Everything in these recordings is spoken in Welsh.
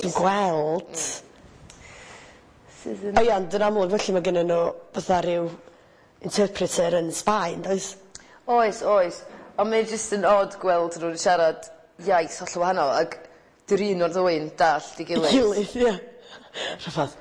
Dwi'n gweld... O iawn, dyn amlwg felly mae gennyn nhw fatha rhyw interpreter yn Sbaen, does? Oes. Ond mae jyst yn odd gweld nhw'n siarad iaith holl wahanol, ac dy'r un o'r ddwy'n dall di gilydd. Gilydd, ie. Rhyfedd.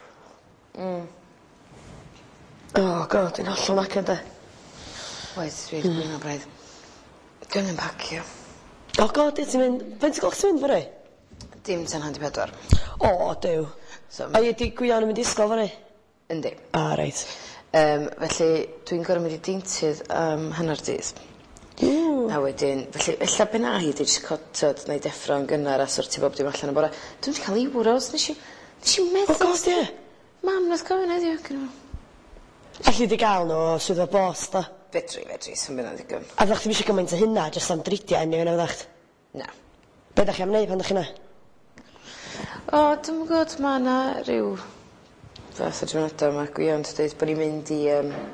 Oh, god, dwi'n hollol nacyd de. Oes, rhaid gwyn o braidd. Dwi'n mynd pacio. Oh, god, ti'n mynd... Fe'n ti'n gweld ti'n mynd fyrru? Dim tan handi 4. O, dew. A i di gwion yn mynd i ysgol fyrru? Yndi. Reit. Felly, dwi'n gorau mynd i deintydd hanner dydd. A wedyn, felly, ella bena hi di jyst cotod neu deffro yn gynnar a sorti bob dim allan y bore. Dwi'n wedi cael iwros, nes i meddwl... O, god, ie. Mam, nath gofyn heddiw, gyda nhw. Alli di gael nhw o swyddfa bos, da? Fedri, sy'n bydd yn ddigon. A ddech chi eisiau gymaint o hynna, jyst am dridiau ni yna, ddech? Na. Be ddech chi am wneud pan ddech chi yna? O, dwi'n gwybod, mae yna rhyw... Fath o drwnadau yma, gwion, dwi'n dweud bod ni'n mynd i...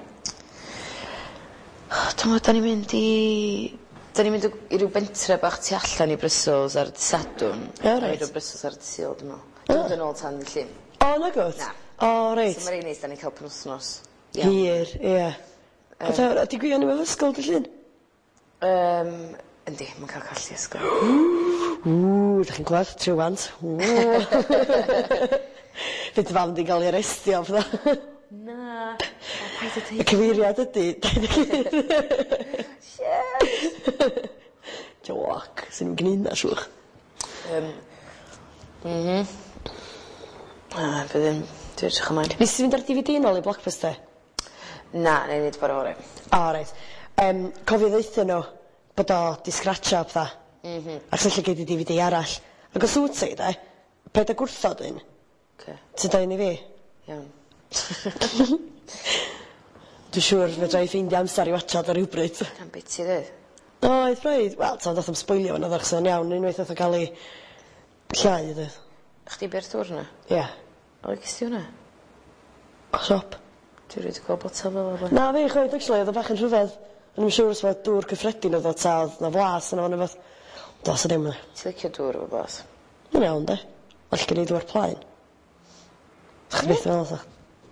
Dwi'n gwybod, da ni'n mynd i ryw bentre bach tu allan i Brussels ar Sadwrn. O, reit. A ryw Brussels ar Sul, dwi'n meddwl. Dwi'n dod yn ôl tan y llun. O, na gwrs? Na. O, reit. So mae'n neis, da ni'n cael penwthnos. Hir, ie. A di gwion i mewn ysgol dy llun? Yndi, mae'n cael colli ysgol. Dych chi'n gweld, trywant. Fydd fam di gael ei arestio, fydda. Na. Y cyfeiriad ydy. Joc, sy'n nhw'n gynna, siwch. Byddwn, dwi'n edrych ymlaen. Nes i fynd ar DVD nôl i Blockbuster? Na, neu nid bore ore. O, reit. Cofio ddeithio nhw bod o di scratcha o ptha. Ac syllu gei di DVD arall. Ac o sŵt i, de, paid a gwrthod un. Ti'n dweud i fi? Iawn. Dwi'n siŵr fedra i ffeindio amser i watchad ar rhywbryd. Am beth ti ddweud? Oedd, braidd. Wel, ta'n dath am sboilio fan oeddech sy'n iawn. Unwaith oedd o gael ei llai, dweud. Chdi ber tŵr na? Ie. O, gys ti hwnna? O siop. Dwi'n rhaid i gweld botel fel o'r Na, fe, chwaith, actually, oedd o bach yn rhyfedd. Yn siŵr os oedd dŵr cyffredin oedd o ta, oedd na flas yna fan o'r dos o ddim. Ti'n licio dŵr efo bas? Mae'n iawn, de. All gen i dŵr plaen. Chdi beth fel oes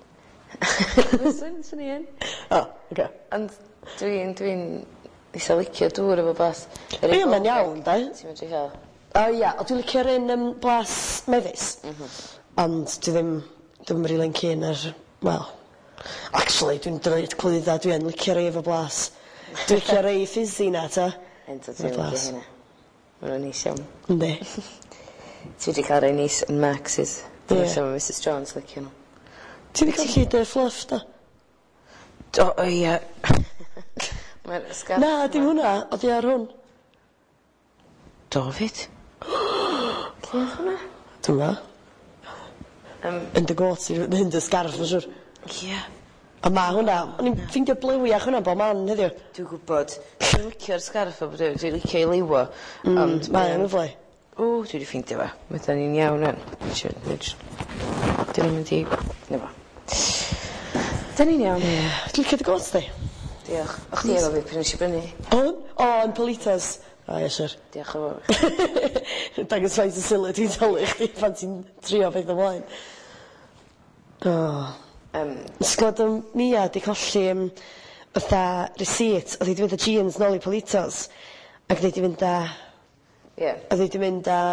Swn i yn. O, oce. Ond dwi'n eitha licio dŵr efo bas. Ie, mae'n iawn, de. Ti'n medru cael? O, ia, o dwi'n licio'r un blas mefus. Ond dwi'n rili'n cyn ar, wel... Actually, dwi'n dweud clwydda, dwi'n licio rei efo blas. Dwi'n licio rei fizzy na, ta. Ento ti'n licio hynna. Mae'n neis iawn. Yndi. Ti wedi cael rei neis yn Max's. Dyna lle mae Mrs Jones licio nhw. Ti wedi cael llyd y fluff, da? O, ia. Mae'r sgarff... Na, dim hwnna, o di ar hwn. Do, fyd? Lle oedd hwnna? Dwi'n ma. Yn dy got, yn dy sgarff, yn siwr. Ia. A ma hwnna, o'n i'n ffeindio blewiach hwnna bo man heddiw. Dwi'n gwybod. Dwi'n licio'r sgarff o bod dwi'n licio i liwo. Mae'n lyflu. O, dwi wedi ffeindio fa. Mae ni'n iawn yn. Dyn ni'n mynd i... Nefo. Da ni'n iawn. Dwi'n licio dy got, di? Diolch. O chdi efo fi, pryn eisiau brynu. O, yn Politas. O, ie, siwr. Diolch efo fi. Dangos faint y sylw ti'n talu chdi pan ti'n trio beth o blaen. O. Sglod o Mia di colli fatha receipt. Oedd hi di fynd â jeans nôl i Politas. Ac oedd hi di fynd â... Ie. Oedd hi di mynd â...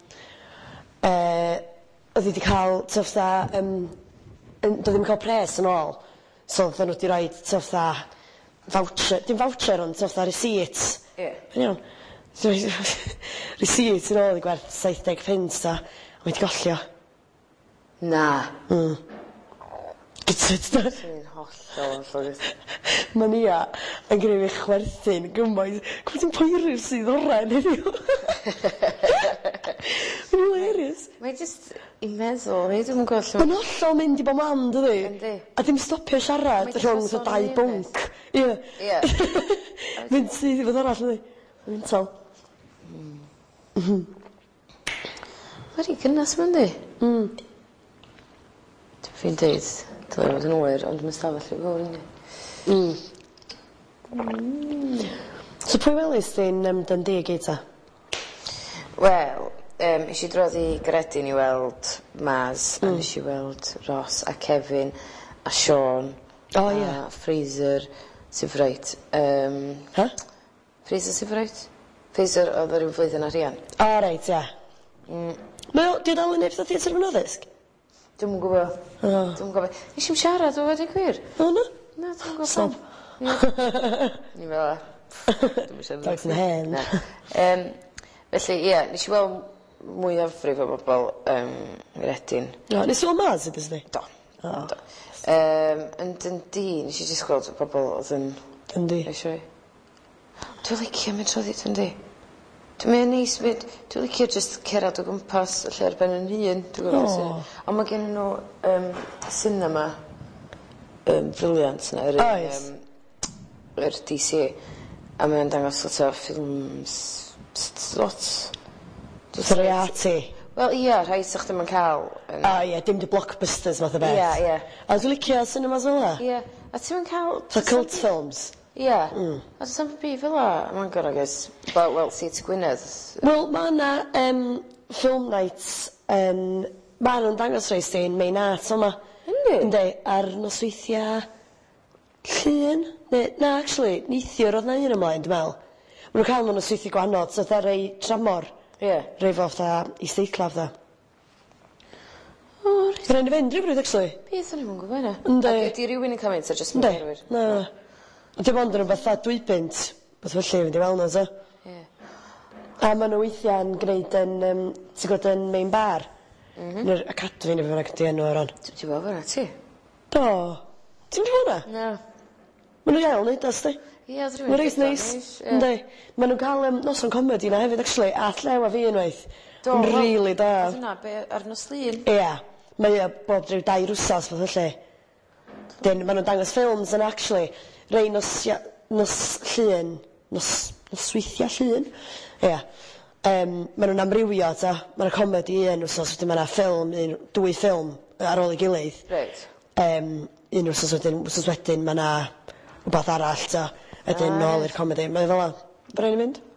Oedd hi di cael, fatha... Doedd ddim cael pres yn ôl. So oedd nhw di roi, fatha... Voucher, dim voucher ond, fatha receipt. Ie. Yn iawn. Receipt yn ôl i gwerth 70 pence a mae di gollio. Na. Gytid, da. Sy'n hollol yn llwys. Ma' Nia yn greu fi chwerthin gymaint. Gwyd yn poeri'r sydd oren heddiw. Mae'n hilarious. Mae jyst i meddwl, hei, dwi'n gwybod lle... Mae'n hollol mynd i bo man, dydi? Yndi. A dim stopio siarad rhwng y dau bwnc. Ie. Ie. Mynd sydd i fod arall, ydi? Mae'n tal. Mae'n rhi gynnas mynd i. Fi'n deud, dylai fod yn oer, ond mae'n stafell i fawr yndi. So pwy welis di'n Dundee eita? Wel, Nes i drodd i Garedin i weld Maz, a nes i weld Ross a Kevin a Sean O, ie. a Fraser Sifreit. Fraser Sifreit? Fraser oedd yr un flwyddyn ar Ian. O, reit, ie. Di o dal yn neud fatha theatr fy noddysg? Dwi'm yn gwybod. Dwi'm yn gwybod. Nes i'n siarad o wedi gwir. O, na? Na, dwi'm yn gwybod pam. Ni fel a. Dwi'm yn siarad. Dogs yn hen. Felly, ie, nes i weld mwy o ffrif o bobl Garedin. O, nes i weld Maz ydys di? Do. Yn Dundee, nes i jyst gweld bobl oedd yn... Dundee. Eisiau. Dwi'n licio mynd troddi Dundee. Dwi'n neis, dwi'n licio jyst cerad o gwmpas lle ar ben yn hun. Ond mae gen nhw cinema briliant na. Oes. Yr DC. A mae'n dangos lot o ffilms... Lot. Seriati. Wel, ia, rhai sa'ch ddim yn cael. O, ie, dim di blockbusters math o beth. Ie, ie. A dwi'n licio cinemas fel la? Ie. A ti'n cael... So cult films? Ie. A ti'n byd fel la, mae'n gorau gys. Wel, Seat Gwynedd. Wel, mae yna film nights, mae nhw'n dangos reis di'n main art o'ma. Yndi? Yndi, ar nosweithia llun. Na, actually, neithiwr oedd na un ymlaen, dwi'n meddwl. Mae nhw'n cael nhw'n nosweithia gwahanol, so dda rei tramor. Ie. Rei fo fatha i steicla fatha. O, reit. Rhaid i fynd rhywbryd, actually. Beth o'n i'n gwybod yna? Yndi. Ac ydi rhywun yn cael mynd, so just Yndi, mynd na. Dim ond yn rhywbeth fatha 2 pint, beth felly fynd i fel na, so. Ie. A maen nhw weithiau yn gwneud yn, ti'n gwybod, yn main bar. Ny'r academi neu fe ydy enw ar on. Ti'n gwybod fyna, ti? Do. Ti'n gwybod hwnna? Na. Maen nhw iawn neud as di. Ie, oedd rhywun. Maen reis neis. Yndi. Maen nhw'n cael noson comedi na hefyd, actually, a llew a fi unwaith. Do. Yn rili da. Oedd hwnna, ar nos lun? Ie. Mae bod rhyw 2 wsos fath felly. Dyn, maen nhw'n dangos ffilms yn actually, rei nos llun, nosweithia llun. Ie. Maen nhw'n amrywio, ta. Maen nhw'n comedi un wsos, wedyn maen nhw'n ffilm, 2 ffilm ar ôl ei gilydd. Reit. Un wsos wedyn maen nhw rhywbeth arall, ta. Ydyn nôl i'r comedi. Mae'n fel la. Bydd rhaid i mynd?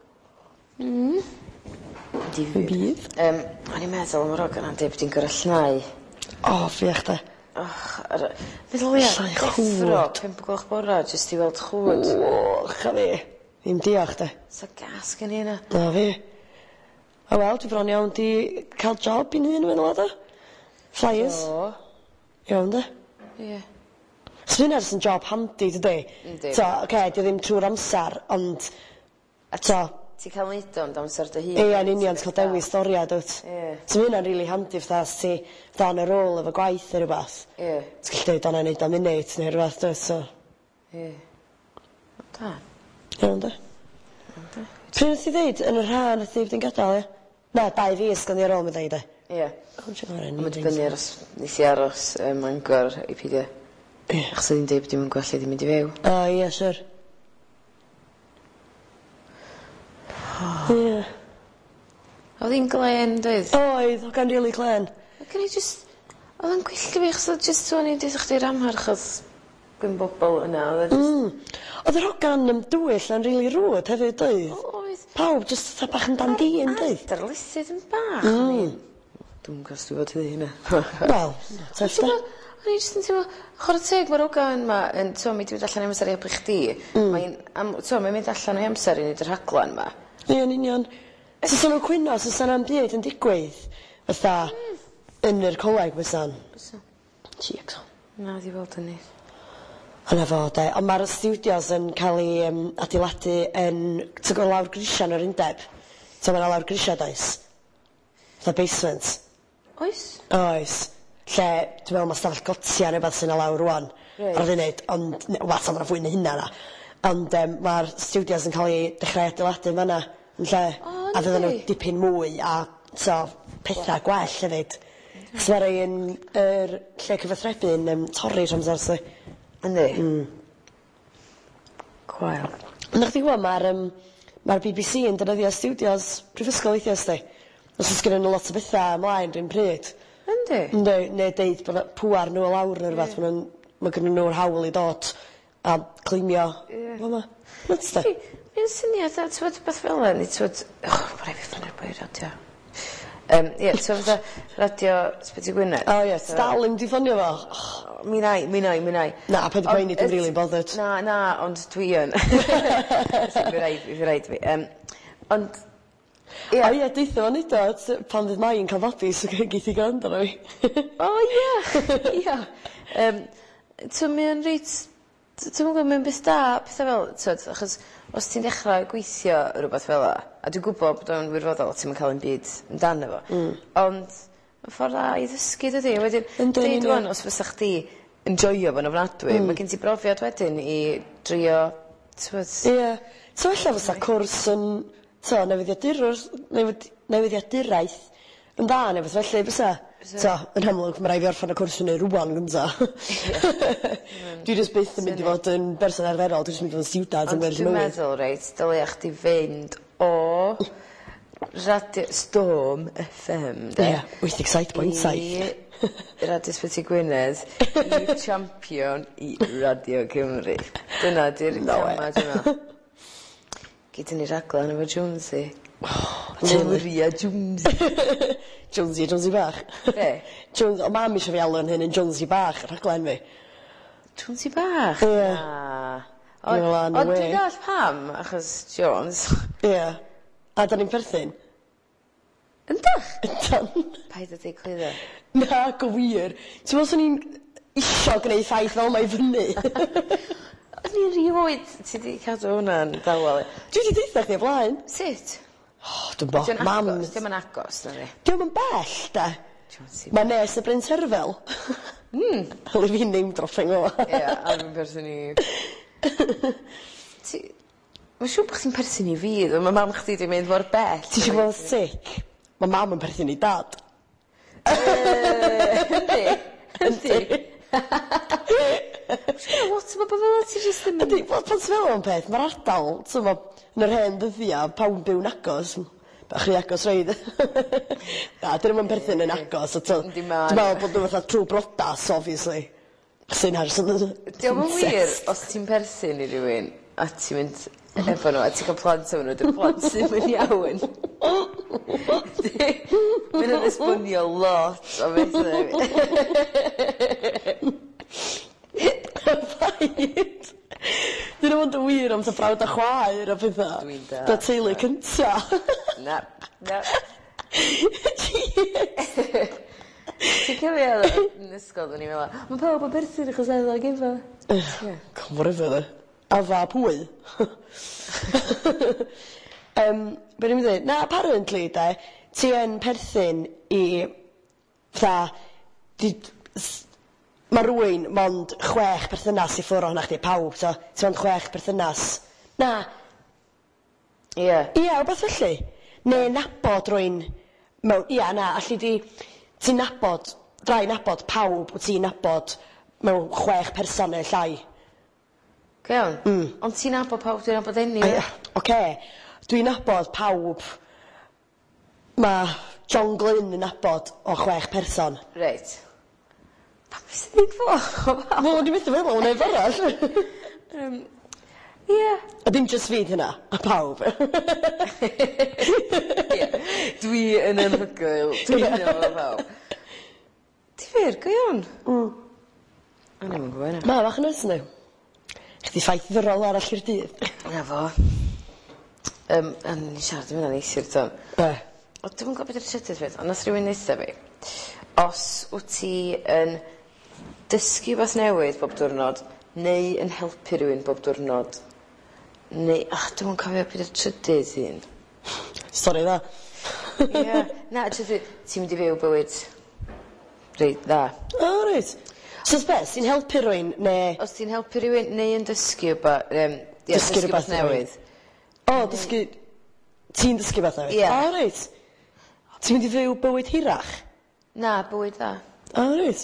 Bydd. O'n i'n meddwl am yr ogan am deb di'n gyrra llnau. O, fiach da. Meddwl ia, Llnau deffro, chwd. 5 gloch bora, jyst i weld chwd. O, cha fi. Ddim diolch, da. Sa gas gen i yna. Na fi. O wel, dwi bron iawn di cael job i'n hun yn da. Flyers. O. Iawn da. Ie. So hynna jyst yn job handi, dydy? Yndi. So, oce, di o ddim trwy'r amser, ond... So, Ti'n cael neud o'n amser dy hun? ie, yn union, ti'n cael dewis storia, dwt. Ie. So hynna'n rili handi, fatha, os ti fatha on y rôl efo gwaith neu rhywbeth. Ie. Ti'n gallu dweud o'na neud o munud neu rhywbeth, dwt, so... Ie. Da. Iawn da. Pryd wnaeth i ddeud yn yr rhan wnaeth i fod yn gadael, ie? Na, 2 fis gan i ar ôl mi ddeud, e. Ie. Mae'n Mae'n dibynnu ar os nes i aros Mangor i pidio. Ie. Achos oedd hi'n deud bod dim yn gwella ddim mynd i few. O, ie, siwr. Ie. Oedd hi'n glen, dweud? Oedd, o gan rili clen. Gan i just... Oedd yn gwylltio fi, achos oedd just o'n i'n deud chdi'r amhar, achos gwyn bobl yna. Oedd yr hogan dwyll yn rili rwyd hefyd, dweud. Oedd. Pawb, just fatha bach yn dan dyn, dweud. Darlysydd yn bach. Dwi'n gwrs dwi'n fod hynny hynna. Wel, teff da. O'n i jyst yn teimlo, chwarae teg mae'r ogan yma, yn to, mi di mynd allan i amser i helpu chdi. Mae'n mynd allan i amser i wneud yr rhaglan yma. Ie, yn union. So sy'n nhw'n cwyno, so sy'n am byd yn digwydd, fatha, yn yr coleg fysa'n. Cheeks. Na, di weld hynny. Yna fo, de. Ond mae'r studios yn cael ei adeiladu yn, ti'n gwybod, lawr grisiau yn yr undeb. So mae'na lawr grisiau, does? Fatha basement. Oes? Oes. Lle, dwi'n meddwl, mae stafell gotia neu beth sy'n lawr rwan. Ar y funud, ond, wel, sa'n fwy na hynna na. Ond mae'r studios yn cael ei dechrau adeiladu fanna, yn lle. A fydden nhw dipyn mwy, a so, pethau gwell hefyd. So mae'r ein lle cyfathrebu yn torri rhamsar, so. Yndi? Gwael. Ond o'ch chi gwybod, mae'r BBC yn defnyddio studios prifysgol weithiau, sti. Os oes gyda nhw lot o bethau ymlaen rhywun pryd. Yndi? Yndi, neu deud bod pŵar nhw o lawr neu rhywbeth, mae gyda nhw'r hawl i dod a climio. Fama. Nuts da. Mi'n syniad, a ti'n bod beth fel yna, ni ti'n bod... Och, mae'n rhaid i ffynnu'r boi radio. Ie, so fatha radio Sbyti Gwynedd. O ie, dal yn diffonio fo. Mi nai. Na, paid i poeni, dwi'n really bothered. Na, ond dwi yn. Fi rhaid fi. Ond, ie. O ie, deitha fo'n neud o, pan fydd Mai'n cael babi, so geith i gwrando arno fi. O ie, ie. So mae'n reit, ti'n gwybod, mae'n beth da, pethau fel, achos os ti'n dechrau gweithio rhywbeth fel a dwi'n gwybod bod o'n wirfoddol ti'n cael ein byd amdano fo, ond mae'n ffordd da i ddysgu dydi, wedyn, deud wan os fysa chdi yn joio fo'n ofnadwy, mae gen ti brofiad wedyn i drio, ti'n Ie, so ella fysa cwrs yn, newyddiaduraeth yn dda neu beth felly, fysa? Yn hymlwg, mae rai fi orffan y cwrs yn ei rwan gynta. Dwi jyst byth yn mynd i fod yn berson arferol, dwi'n mynd i fod yn stiwdad yn gweld mywyd. Ond dwi'n meddwl, reit, dylia chdi fynd o Radio Storm FM, de? Ie, 87.7. I Radio Sbyti Gwynedd, i champion i Radio Cymru. Dyna di'r gama, dyna. Gyd yn ei raglen efo Jonesy. Maria Jonesy. Jonesy bach. Be? O mam eisiau fi alw yn hyn yn Jonesy bach, rhaglen fi. Jonesy bach? Ie. Ond dwi'n dall pam, achos Jones. Ie. A da ni'n perthyn? Yndach? Ydyn. Paid o dig clyddo. Na, go wir. Ti'n meddwl swn i'n isio gwneud ffaith fel mae fyny? O'n i'n rhywyd, ti di cadw hwnna'n dawel. Dwi di deitha chdi o blaen. Sut? Dwi'n bo, mam... Diolch yn agos, na ni. Diolch yn bell, da. Mae nes y Bryn Terfel. Hali fi'n name dropping o. Ie, a dwi'n person i... Mae'n siŵr bod chdi'n person i fi, ddo. Mae mam chdi di mynd mor bell. Ti eisiau bod sick? Mae mam yn person i dad. Yndi. Lot o bobl fel ti jyst yn... Ydy, pan ti'n meddwl am peth, mae'r ardal, yn yr hen ddyddia, pawb byw'n agos. Bach rhy agos reid. Na, dyn nhw'n perthyn yn agos. Dwi'n meddwl bod nhw'n fatha trwy brodas, obviously. Sy'n harson yn... Diolch yn wir, os ti'n perthyn i rywun, a ti'n mynd efo nhw, a ti'n cael plant efo nhw, dwi'n plant sy'n mynd iawn. Mae'n yn esbonio lot o bethau. Faid. Dyn nhw'n dy wir am ta brawd a chwaer a pethau. Dwi'n da. Da teulu cynta. Na. Ti'n cofio yn ysgol, dwi'n meddwl, mae pawb o berthyn achos edrych efo. Cwmwr efo dda. A fa pwy? Be ni'n dweud? Na, apparently, da, ti yn perthyn i... Mae rwy'n mond 6 perthynas i ffwrdd o'na chdi, pawb, so ti'n mond 6 perthynas. Na. Ie. Ie, o beth felly? Ne, nabod rwy'n... Ie, na, allu di... Ti'n nabod, drai nabod pawb wyt ti'n nabod mewn 6 person neu llai. Iawn? Ond ti'n nabod pawb, dwi'n nabod enni. Oce, dwi'n nabod pawb. Mae John Glynn yn nabod o 6 person. Reit. Pa beth sy'n dweud fo? Mo, dwi'n meddwl fel o'n efo arall. Ie. A dim just fi hynna, a pawb. Dwi yn ymhygyl. Dwi'n efo pawb. Ti fyr, go iawn? A ni'n mynd gwybod yna. Ma, fach yn ys nhw. Chdi ffaith ddyrol arall i'r dydd. Na fo. A ni'n siarad yn mynd eisiau ton. O, dwi'n gwybod beth yw'r trydydd beth, ond os rhywun neitha fi. Os wyt ti yn dysgu beth newydd bob diwrnod, neu yn helpu rhywun bob diwrnod, neu... dwi'n cofio beth yw'r trydydd un. Stori dda. Ie. Na, ti'n mynd i fyw bywyd reit dda. O, reit. So, beth, ti'n helpu rhywun, neu... Os ti'n helpu rhywun, neu yn dysgu rhywbeth newydd. O, dysgu... Ti'n dysgu beth newydd? Ie. O, reit. Ti'n mynd i fyw bywyd hirach? Na, bywyd dda. O, reit.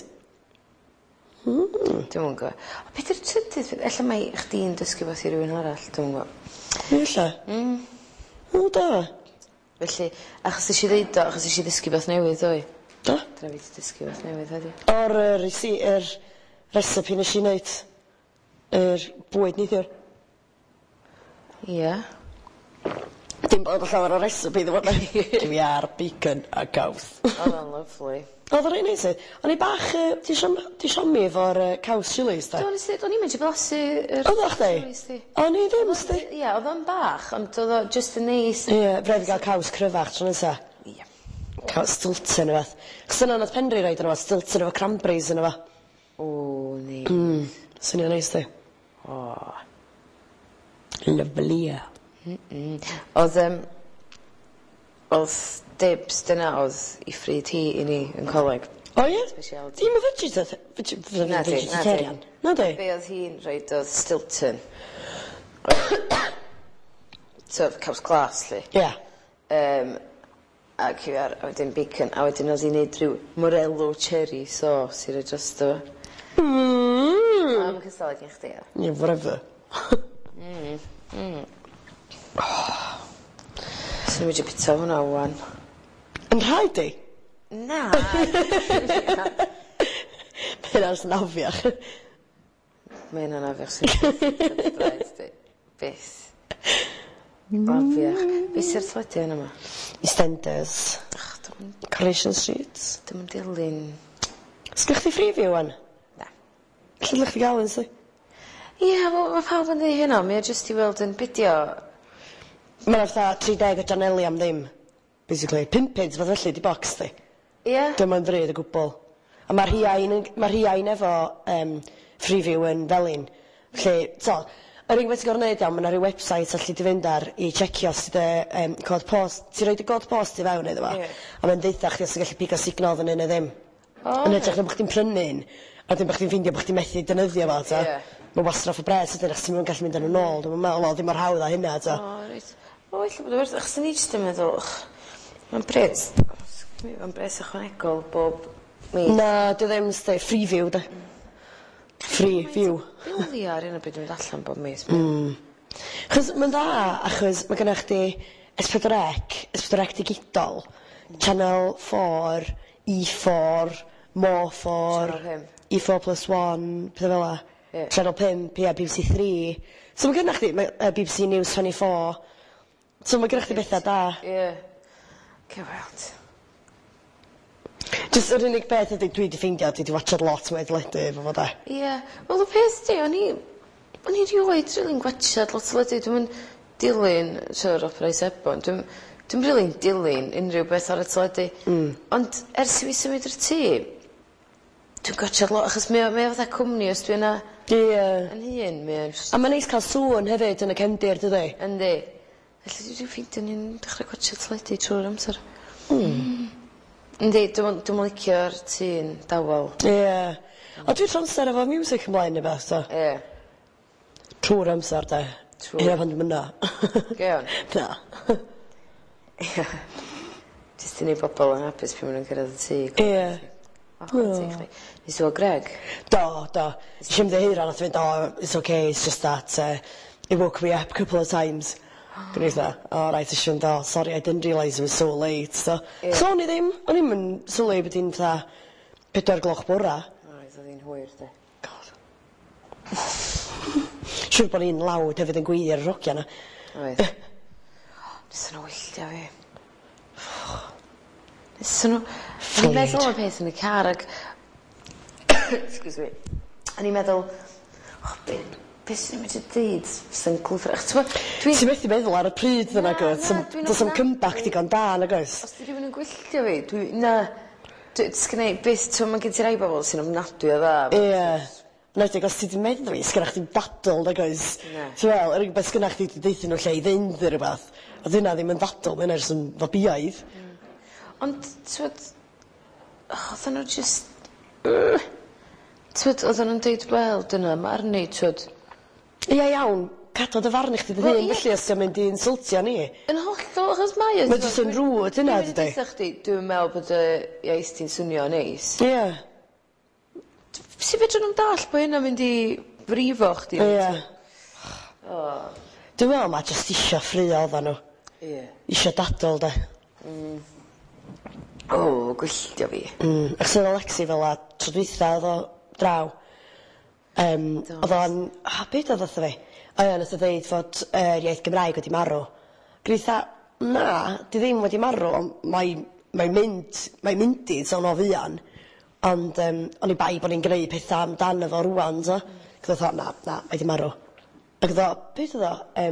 Dwi'n mwyn gwybod. O, beth yw'r trydydd? Ella mai chdi'n dysgu beth i rhywun arall, dwi'n mwyn gwybod. Ella? O, da. Felly, achos eisiau ddeud o, achos eisiau dysgu beth newydd, oi? Da? Dra fi ti dysgu beth newydd, heddi. O'r recipe nes i wneud bwyd neithiwr. Ie. Dim bod o llawer o recipe iddo fo. Cym i ar bacon a caws. Oedd o'n lyflu. Oedd o'n rhaid neis. O'n i bach, di siomi efo'r caws chilies, da? O'n i'n mynd i blasu yr Oedd o'ch chilies di? di. O'n i ddim, sti? Ie, oedd o'n bach, ond oedd o just yn neis. Ie, bref i gael caws cryfach tro nesa. Ie. Caws stilton efo. Cos yna oedd Penri roed yn efo, stilton efo cranberries yn efo. O, ni. Swnio neis, di. O. Lyflia. Oedd dibs dyna oedd i ffryd hi i ni yn coleg. O ie? Speciality. Dim y vegetarian. Na di? Be oedd hi'n rhaid oedd Stilton. So, caws glas, li. Ie. A cyfer, a wedyn bacon. A wedyn oedd hi'n neud rhyw morello cherry sauce i roi drosto fo. Am cystadlu gen chdi, ia. Ie, whatever. Sy'n mynd i bita hwnna wan. Yn rhaid i? Na. Mae'n ars nafiach. Mae'n anafiach sy'n braidd di. Beth. Nafiach. Beth sy'r tledi yna yma? EastEnders. Coronation Street. Dim yn dilyn. Sgwch chi freeview wan? Na. Lle ddech chi gael yn si? Ie, mae pawb yn dweud hynna. Mae o jyst i weld yn bidio. Mae'n fatha 30 o Janelli am ddim. Basically, 50 fath felly di box di. Ie? Dim ond ddryd y gwbl. A mae'r rhiain efo freeview yn felin. Lle, so, yr unig beth ti'n gorau neud iawn, mae'n rhyw website allu di fynd ar i checio sydd y cod post. Ti'n rhoi y cod post i fewn iddo fo. Ie. A mae'n deitha chdi os ti'n gallu pigo signal fan hyn neu ddim. Yn edrych na bod chdi'n prynu'n, a dim bod chdi'n ffeindio bod chdi'n methu defnyddio fo, ta. Ie. Mae'n wastraff o bres ydyn, achos ti'n gallu mynd yn yn ôl. Dwi'n meddwl, wel, dim mor hawdd a hynna, ta. O, reit. O, illa bod o werth. Achos ni jyst yn meddwl, mae'n bres. Mae'n bres ychwanegol bob mis. Na, di ddim sti, freeview, da. Freeview. Bili ar un o beth dwi'n allan bob mis. Chos mae'n dda, achos mae gennych chdi S4C digidol, Channel 4, E4, More 4, Channel 5. E4+1, pethau fel la. Ie. Channel 5, ie, BBC 3. So mae gennych chdi BBC News 24. So mae gennych chdi bethau da. Ie. Ceweld. Just yr unig beth ydy dwi wedi ffeindio, dwi wedi watchad lot o edledu efo fo da. Ie. Wel, y peth di, o'n i rioed rili'n gwachad lot o ledu. Dwi'n dilyn Siwr Opera Sebon. Dwi'n rili'n dilyn unrhyw beth ar y teledu. Ond ers i fi symud i'r tŷ, dwi'n gwachad lot, achos mae o fatha cwmni os dwi'n yna Ie. yn hun. A mae'n neis cael sŵn hefyd yn y cefndir, dydy? Yndi. Felly dwi'n ffeindio ni'n dechrau gwachad teledu trwy'r amser. Yndi, dwi'n licio'r tŷ'n dawel. Ie. O dwi'n tronster efo music ymlaen neu beth, so. Ie. Trwy'r amser, da. Trwy'r- Hynna pan dwi'n mynna. Gewn. Na. Ie. Jyst i ni bobl yn hapus pan maen nhw'n gyrraedd y tŷ. Ie. O, chwarae ti. Nes i o Greg? Do. Eisiau mynd hyn nath fynd, it's okay, it's just that it woke me up a couple of times. Gwneud na, right, eisiau mynd, sorry, I didn't realise it was so late, so. So o'n i ddim yn sylwi bod hi'n fatha 4 gloch bora. Oedd hi'n hwyr, de. Siwr bod ni'n lawd hefyd yn gweithio ar y rogia na. Oedd. Nes nhw wyllio fi. Nes nhw... O'n i'n meddwl am peth yn y car ag... Excuse me. O'n i'n meddwl... Beth sy'n mynd i ddeud sy'n glwfr... Ti'n methu meddwl ar y pryd yna, gwrs. Does am comeback digon da, na gwrs. Os di rhywun yn gwylltio fi, na... Sgynnu, beth, ti'n mynd gen ti rai bobl sy'n ofnadwy o dda. Ie. Nawdig, os ti di meddwl fi, sgynna chdi'n dadl, na gwrs. Ti'n fel, yr unig beth sgynna chdi di deithio nhw lle i fynd neu rhywbeth. A dyna ddim yn dadl, mae'n ers yn fabiaidd. Ond, twyd... Oedden nhw just... Twyd, oedden nhw'n deud, wel, dyna, mae arni, twyd... Ie, iawn, cadw dy farn i chdi dy Wel, ddyn, ie. felly os ti'n mynd i insultio ni. Yn hollol, achos mae o... Mae jyst yn rwyd hynna, dydi? Dwi'n meddwl bod y iaith ti'n swnio neis. Ie. Si fedrwn nhw'n dall bod hynna'n mynd i brifo chdi? Ie. Dwi'n meddwl mae jyst isio ffrio oedden nhw. Ie. Isio dadl, da. O, gwylltio fi. Ac sydd Alexi fel a tro dwytha oedd o draw. Oedd o'n... Beth oedd oedd fi? O ie, nath o ddeud fod yr iaith Gymraeg wedi marw. Gritha, na, di ddim wedi marw, ond mae'n mynd i tawn o fuan. Ond o'n i bai bod ni'n gwneud pethau amdano fo rwan, so. Gyddo, na, mae wedi marw. A gyddo, beth oedd o?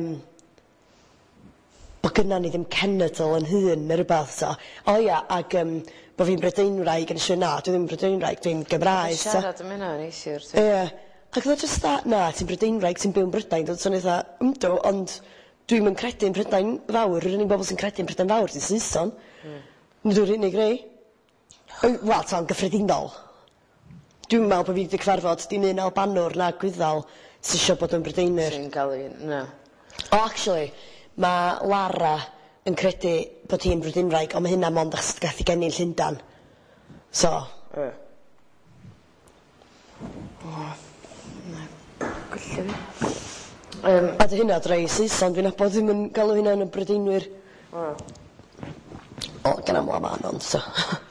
Bod gynna ni ddim cenedl yn hun neu rhywbeth, so. O ia, ac bod fi'n Brydeinwraig yn eisiau na, dwi ddim Brydeinwraig, dwi'n Gymraeg, so. Siarad am hynna, neisiwr. Ie. Ac oedd o just da, na, ti'n Brydeinwraig, ti'n byw yn Brydain, dwi'n sôn eitha, ymdw, ond dwi'n mynd credu'n Brydain fawr, rydyn ni'n bobl sy'n credu'n Brydain fawr, ti'n Saeson. Nid yw'r unig rei. Wel, ta'n gyffredinol. Dwi'n meddwl bod fi wedi cyfarfod dim un Albanwr na Gwyddal sy'n eisiau bod yn Brydeinwyr. Sy'n gael un, na. O, actually, mae Lara yn credu bod hi'n Brydeinwraig, ond mae hynna mond achos gath i gennin Llundan. So. Gwyllu fi. A dy hynna droi Saeson, dwi'n abod ddim yn galw hynna yn y Brydeinwyr. O, gen am lama anon, so.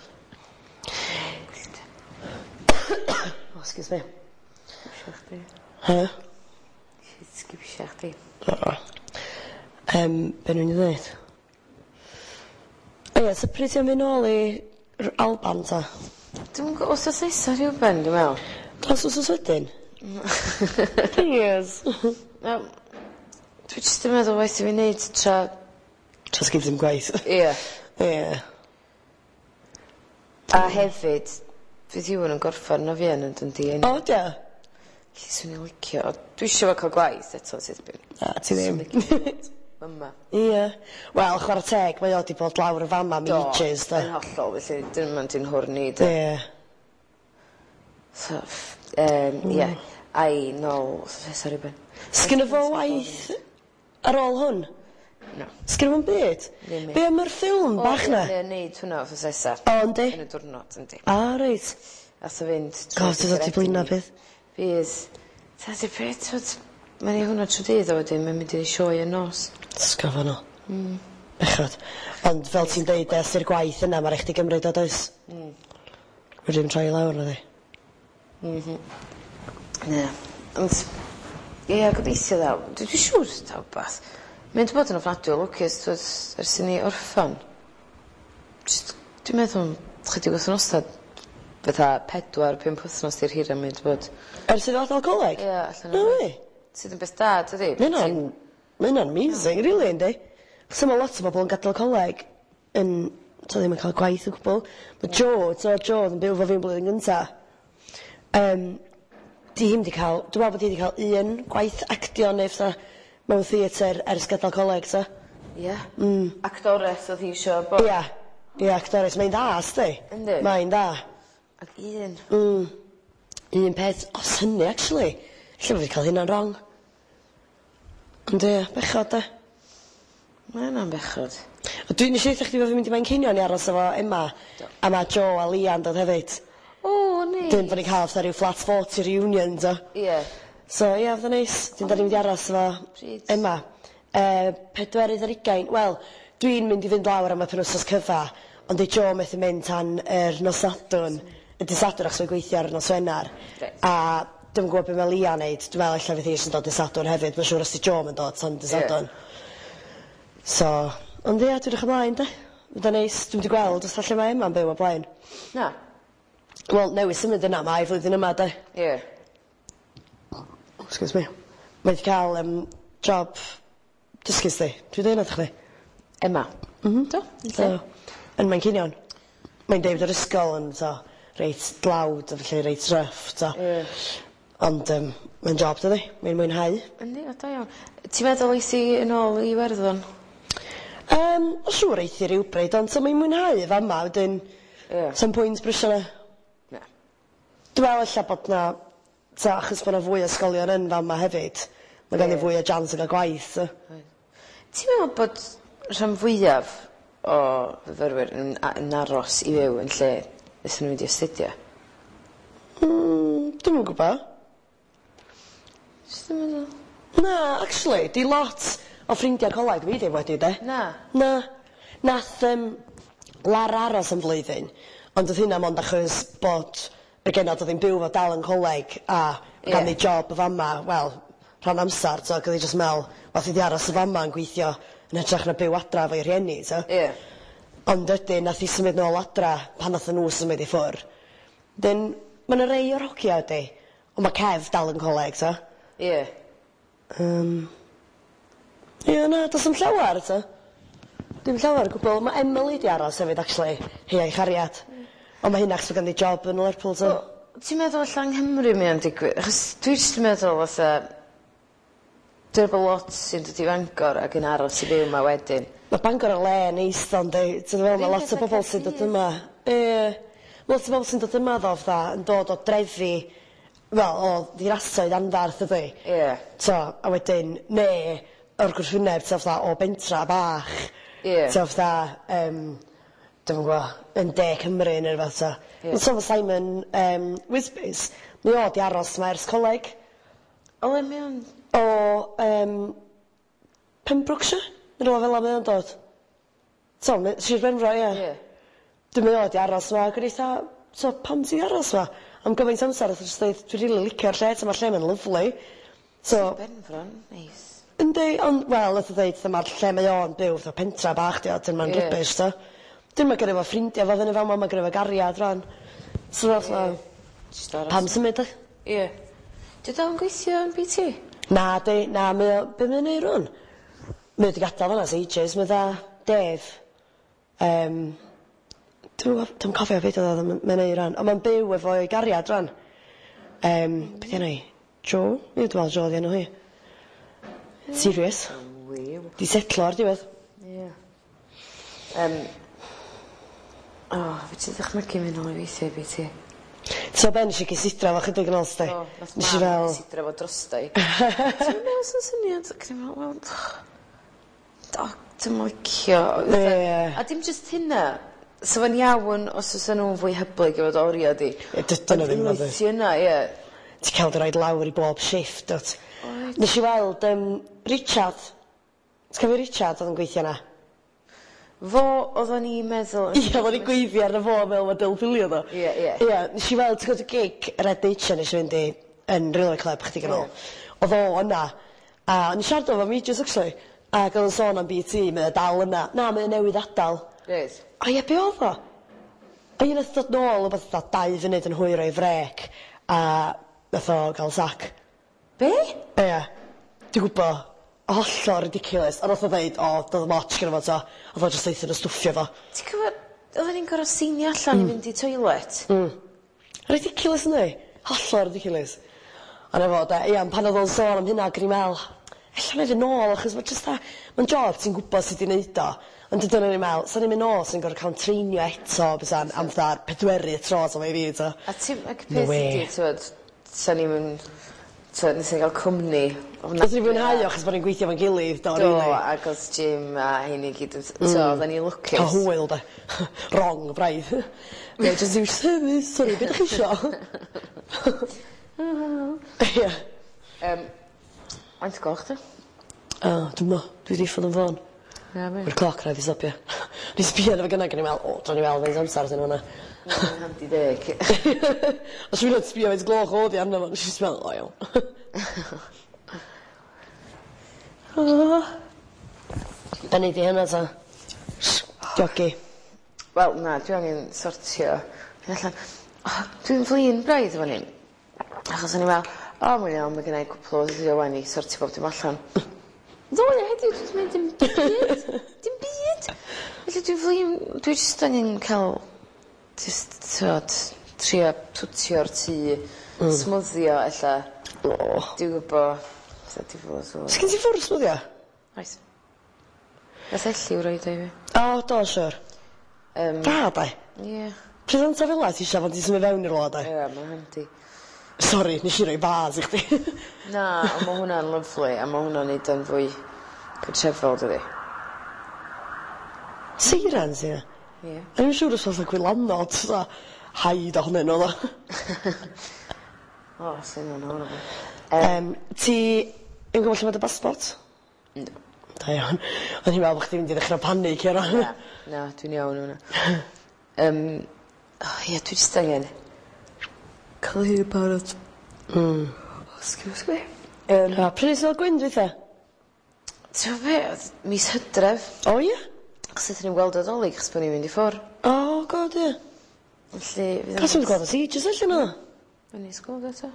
Oh, excuse me. Sgipsio chdi. Huh? Sgipsio chdi. Be nhw'n i ddweud? O ie, so pryd ti'n mynd nôl i Alban, ta? Dwi'n gwybod, os oes eisa rhywben, dwi'n meddwl. Dos os wedyn? Yes. Dwi jyst yn meddwl waith i fi wneud tra... Tra sgif ddim gwaith. Ie. Ie. A hefyd, fydd Iwan yn gorffan na fi yn dyndi. O, dia? Lly swn i'n licio. Dwi eisiau fod cael gwaith eto, sydd byn. Na, ti ddim. Mama. Ie. Wel, chwarae teg, mae o di bod lawr y fama am ages, da. Yn hollol, felly, dyn nhw'n di'n hwrni, da. Ie. So, ie. Ai, nôl, sorry ben. Sgynno fo waith ar ôl hwn? No. Sgynno fo'n byd? Be am yr ffilm bach na? O, ie, neud hwnna, os esa. O, yndi? Yn y diwrnod, yndi. A, reit. Ath o fynd... God, ydw ti blina bydd? Bydd. Ta di beth, mae'n ei hwnna trwy dydd o wedyn, mae'n mynd i'r sioe yn nos. Sgafo nhw. Bechod. Ond fel ti'n deud, es i'r gwaith yna, mae rhaid i gymryd o does? Rydym troi i lawr na di. Ne. Ond, ie, gobeithio ddaw. Dwi'n siŵr daw bath. Mae'n bod yn ofnadwy o lwcus, ers i ni orffan. Dwi'n meddwl, chydig wythnosau, fatha 4-5 wythnos di'r hir am mynd bod. Ers i ddod al coleg? Ie, allan No o'n way. Sydd yn beth da, dydi? Mae'n amazing, really, yndi? Chos mae lot o bobl yn gadael coleg yn... So ddim yn cael gwaith o gwbl. Mae Joe yn byw fo fi'n blwyddyn gynta. Di hi'n di cael... Dwi'n meddwl bod hi wedi cael un gwaith actio neu fatha mewn theatr ers gadael coleg, so. Ie? Actores oedd hi eisiau bod? Ia. Ia, actores. Mae'n dda, sti. Yndi? Mae'n dda. Ac un? Un peth... O, synnu, actually. Lle bod fi cael hynna'n wrong. Ond ie, bechod, de. Mae yna'n bechod. O, dwi'n eisiau chdi fod fi'n mynd i Manceinion i aros efo Emma. A mae Joe a Lian dod hefyd. O, neis. Dwi'n bod ni'n cael fatha rhyw flat 40 reunion, do. Ie. So, ie, fydda neis. Dwi'n dod i mynd i aros efo Pryd? Emma. 4:20. Wel, dwi'n mynd i fynd lawr am y penwsos cyfa, ond di Joe methu mynd tan yr nos Sadwrn. Y dydd Sadwrn achos mae'n gweithio ar y nos Wener. Reit. A dwi'n gwybod beth mae Lian neud. Dwi'n meddwl eich fydd hi sy'n dod dydd Sadwrn hefyd. Mae'n siŵr os di Joe yn dod tan dydd Sadwrn. So, ond ie, dwi'n rhaid ymlaen, de. Fydda neis. Dwi'n wedi gweld os lle mae Emma'n byw o blaen. Na. Wel, newydd symud yna, mae flwyddyn yma, de. Ie. Excuse me. Mae wedi cael job dysgus di. Dwi'n dweud nad chdi. Emma. Do? So, yn Manceinion. Mae'n deud o'r ysgol yn so, reit dlawd, a felly reit rough, so. Ie. Ond mae'n job dydi. Mae'n mwynhau. Yndi, o da iawn. Ti'n meddwl eith i yn ôl i Werddon? O siŵr eithi rhywbryd, ond so mae'n mwynhau fama, wedyn... Ie. Sa'n pwynt brysio na. Na. Dwi'n meddwl eich bod na... Ta, achos bod na fwy o ysgolion yn fama hefyd. Mae gan i fwy o jans o gael gwaith, so. Ti'n meddwl bod rhan fwyaf o fyfyrwyr yn aros i fyw yn lle ddysyn nhw'n mynd i astudio? Dwi'n yn gwybod. Jyst yn meddwl. Na, actually, di lot o ffrindiau coleg fi di wedi, de. Na. Na. Nath Lara aros am flwyddyn, ond oedd hynna mond achos bod y genod oedd hi'n byw fo dal yn coleg a gan ei job y fama, wel, rhan amser, so gyda i just mel, wath i di aros y fama yn gweithio yn hytrach na byw adra fo'i rhieni, ta. Ie. Ond ydyn, nath i symud nôl adra pan nath nhw symud i ffwr. Dyn, mae'n rei o'r hogia ydi, ond mae Kev dal yn coleg, ta. Ie. Ie, na, dos am llawer, ta. Dim llawer gwbl. Mae Emily di aros hefyd, actually, hi a'i chariad. Ond mae hyn actually gan di job yn Lerpwl, ta. Ti'n meddwl allan Nghymru mi o'n digwydd? Achos dwi jyst yn meddwl fatha... Dwi'n bod lot sy'n dod i Fangor ac yn aros i byw yma wedyn. Mae Bangor yn le neis, ond ti'n fel, mae lot o bobl sy'n dod yma. Lot o bobl sy'n dod yma ddo, fatha, yn dod o drefi, wel, o ddirasoedd anfarth ydy. Ie. So, a wedyn, o'r gwrthwyneb, ti'n fatha, o bentra bach. Ie. Ti'n fatha, dwi'n gwybod, yn De Cymru neu rhywbeth, so. Ie. Ond so fo Simon Wisbys, mi o di aros yma ers coleg. O, le mi o'n... O Pembrokeshire? Neu rhywbeth fel am o'n dod. So, Sir Benfro, ie. Ie. Dwi'n mynd oed i aros yma, ac yn eitha, so, pam ti'n aros yma? Am gyfaint amser, dwi'n rili licio'r lle, so mae'r lle mae'n lyflu. So, Benfron, neis. yndi, ond, wel, oedd dweud, mae'r lle mae o'n byw, fatha pentra bach, di, dyn mae'n Ie. rybys, so. Dyn mae gyda fo ffrindiau fo fyny fel ma, mae gyda fo gariad rhan. So, Just aros. pam symud, e? Ie. Dwi dal yn gweithio yn BT? Na, be mae'n ei rwan? Mae wedi gadael fan'na, ages, mae dda Dave. Dwi'n cofio beth oedd mae'n ei rhan, ond mae'n byw efo'i gariad rhan. Beth yna i? Joe? Ie, dwi'n meddwl Joe di enw hi. Serious. Wiw. Di setlo ar diwedd. Ie. O, fe ti'n ddechmygu mynd nôl i weithio i BT? So Ben, nes i gysidra fo chydig yn ôl, sti. O, nath Nes i mam fel... sidra fo drostai. Ti'n meddwl sy'n syniad? Dwi'n meddwl, wel... Dwi'n licio. Ie. A dim just hynna. So fe'n iawn os oes nhw'n fwy hyblyg efo orio di. Dyna ddim yn oedd weithio yna, ie. Ti cael dy roed lawr i bob shift, dot. Oed. Nes i weld Richard. Ti'n cofio Richard oedd yn gweithio yna? Fo oedden ni meddwl... Ie, oedd yn gweithio ar y fo fel mae Delphilio, do. Ie, ie. Ie, nes i weld, ti'n gwybod y gig Red Nature nes i fynd i yn Railway Club chydig yn ôl. Oedd o yna. A nes i siarad o fo Meges, actually. Ac oedd yn sôn am BT, mae o dal yna. Na, mae o newydd adal. Reit. A ie, be oedd o? A un oedd dod nôl o beth 2 funud yn hwyr o'i frec. A nath o gael sac. Be? Ie. Dwi'n gwybod. Hollol ridiculous. A nath o ddeud, doedd o moch gyda fo to. A fo jyst eithaf yn stwffio fo. Ti'n gwybod, oedden ni'n gorau seinio allan i fynd i toilet? Ridiculous ynddi? Hollol ridiculous. A na fo, ie, pan oedd o'n sôn am hynna, gri mel, allan edrych nôl, achos mae'n just mae'n job ti'n gwybod sut i wneud o. Ond dydyn nhw'n mel, sa'n ni'n mynd nôl, sy'n gorau cael treinio eto, bysa'n am fatha'r 4 tro so fe i fi, to. A ti'n No peth way. ydi, ti'n sa'n ni'n mynd... Ti'n nes i'n cael cwmni. Os ni'n fwynhau o, achos bod ni'n gweithio fo'n gilydd, do, Do, really. ac os Jim a hyn i gyd yn... So, oedden ni'n lwcus. Cael hwyl, da. Wrong, braidd. Ie, just yw'r service, sorry, beth ydych chi isio? Ie. Faint o goch, ti? Dwi'n mo, dwi wedi ffod yn ffôn. Ie, fe. Mae'r cloc rhaid i stopio. Ni sbio na fe gynnau gan i meddwl, dro'n i weld fe'n amser dyn nhw'na. Handi deg. Os dwi'n sbio fe'n gloch o di arno fo, nes i'n meddwl, o iawn. Da ni di hynna ta. Jogi. Wel, na, dwi angen sortio. Allan. Dwi'n flin braidd efo ni. Achos o'n i'n meddwl, mae'n iawn, mae gennau cwpl o ddyddio wan i sortio bob dim allan. Do, ie, heddiw, dwi'n mynd dim byd. Dim byd. Felly dwi'n flin, dwi jyst angen cael, jyst, trio twtio'r tŷ, smwddio, ella. Dwi'n gwybod, sa ti fod o... Sgyn ti ffwrdd smwddio? Oes. Gath elliw roed o i fi. Do, siwr. Da, da. Ie. Pryd o'n tafela ti eisiau fod ti'n symud fewn i'r loa, da? Ie, mae'n handi. Sori, nes i roi bars i chdi. Na, ond mae hwnna'n lyflu, a mae hwnna'n neud yn fwy gytrefol, dydi. Seiran, ti? Ie. A ni'n siŵr os oedd y gwylanod, da. Haid ohonyn nhw, da. O, sy'n hwnna hwnna. Ti yn gwybod lle mae dy basbort? No. Da iawn. O'n i'n meddwl bod chdi mynd i ddechrau panig heno. Na, dwi'n iawn hwnna. Ie, dwi jyst angen. Cael hyn yn barod. Excuse me. Pryd nes i fel gwyn, dwi eitha? Ti'n fe, oedd mis Hydref. O, ie? Chos ydyn ni'n gweld Adolig, chos bod ni'n mynd i ffwr. O, god, ie. Felly... Cos yn gweld o ages allan o? Fy'n i sgwld eto.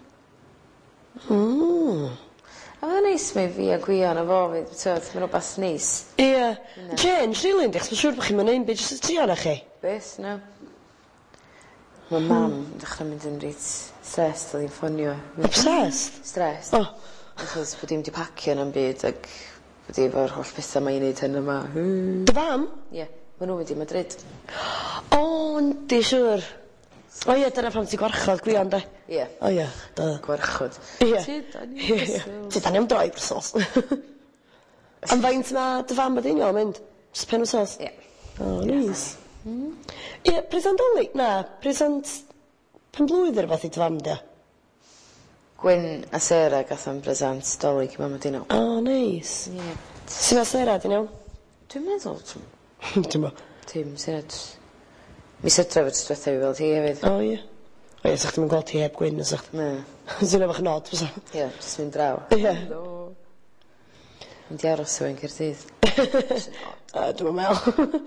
Mm. A fydda neis mi fi a Gwion a fo fi, ti'n mynd o bas neis. Ie. Change, really, ynddi, chos mae'n siŵr bod chi'n mynd ein byd jyst y trio na chi. Beth, no? Mae mam yn dechrau mynd yn reit stressed oedd hi'n ffonio. Obsessed? Stressed. O. Achos bod hi'n di pacio na'n byd ac bod hi efo'r holl bethau mae'n neud hyn yma. Dy fam? Ie, mae nhw'n mynd i Madrid. O, yndi, siŵr. O ie, dyna pam ti gwarchod Gwion, de? Ie. O ie, da. Gwarchod. Ie. Ti da ni'n droi brysos. Am faint ma dy fam bod unio mynd? Just pen wsos? Ie. O, nis. Ie, present Dolig? Na, present pen blwydd rhywbeth i dy fam, dia? Gwyn a Sarah gath am present Dolig i mam a dino. O, neis. Ie. Sy'n ma Sarah, di'n iawn? Dwi'n meddwl, Ti'n bo? Tim, Sarah... Mi Hydref ydych diwethaf i weld hi hefyd. O, ie. O, ie, sa'ch ti'n mynd gweld ti heb Gwyn, sa'ch. Na. Sy'n efo nod, fysa. Ie, jyst mynd draw. Ie. Mynd i aros yw Caerdydd. Dwi'n meddwl.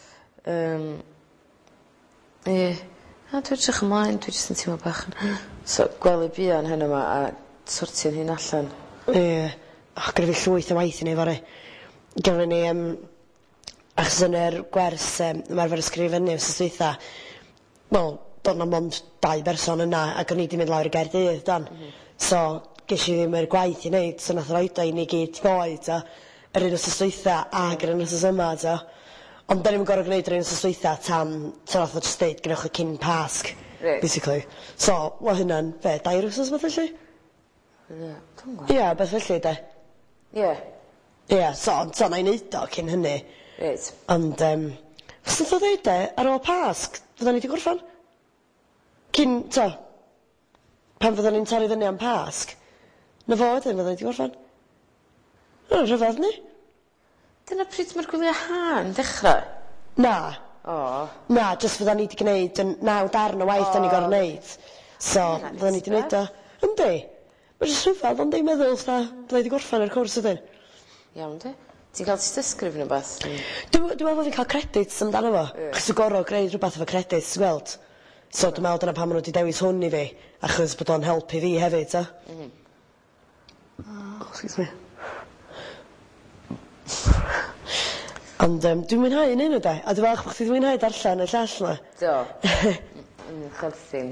Ie. A dwi'n edrych ymlaen, dwi jyst yn teimlo bach yn... So, gwely buan hyn yma a sortio'n hyn allan. Ie. Och, gyda fi llwyth o waith i ni, fore. Gyda ni, achos yn yr gwers, mae'r fer ysgrifennu os ysdweitha, wel, doedd na mond 2 berson yna, ac o'n i di mynd lawr i Gaerdydd, dan. So, ges i ddim yr gwaith i wneud, so nath roed o i ni gyd goed, ta. Yr un os ysdweitha ac yr un os yma, ta. Ond da ni'n gorau gwneud yr un os ysdweitha tan, so nath o just deud, gynnwch y cyn pasg, basically. So, wel hynna'n, 2 wsos beth felly? Ie, dwi'n gwybod. Ie, beth felly, de? Ie. Ie, so na i wneud o cyn hynny. Reit. Ond, os ydw i dweud ar ôl pasg, fydda ni wedi gorffan? Cyn, to, pan fydda ni'n torri fyny am pasg, na fo ydyn fydda ni wedi gorffan? Rhyfedd ni? Dyna pryd mae'r gwylio ha'n dechrau? Na. O. Na, jyst fydda ni wedi gwneud 9 darn o waith da ni gorau wneud. So, fydda ni wedi gwneud o. Yndi. Mae'n jyst rhyfedd, ond ei meddwl, fydda ni wedi gorffan yr cwrs ydyn. Iawn, di. Ti'n cael tystysgrif yn y beth? Dwi'n meddwl bod fi'n cael credits amdano fo. Chos dwi'n gorau greu rhywbeth efo credits, ti'n gweld? So dwi'n meddwl dyna pan maen nhw wedi dewis hwn i fi, achos bod o'n helpu fi hefyd, ta? Excuse me. Ond dwi'n mwynhau yn un o da, a dwi'n falch bod chdi dwi'n mwynhau darllen y llall yma. Do. Yn chyrthyn.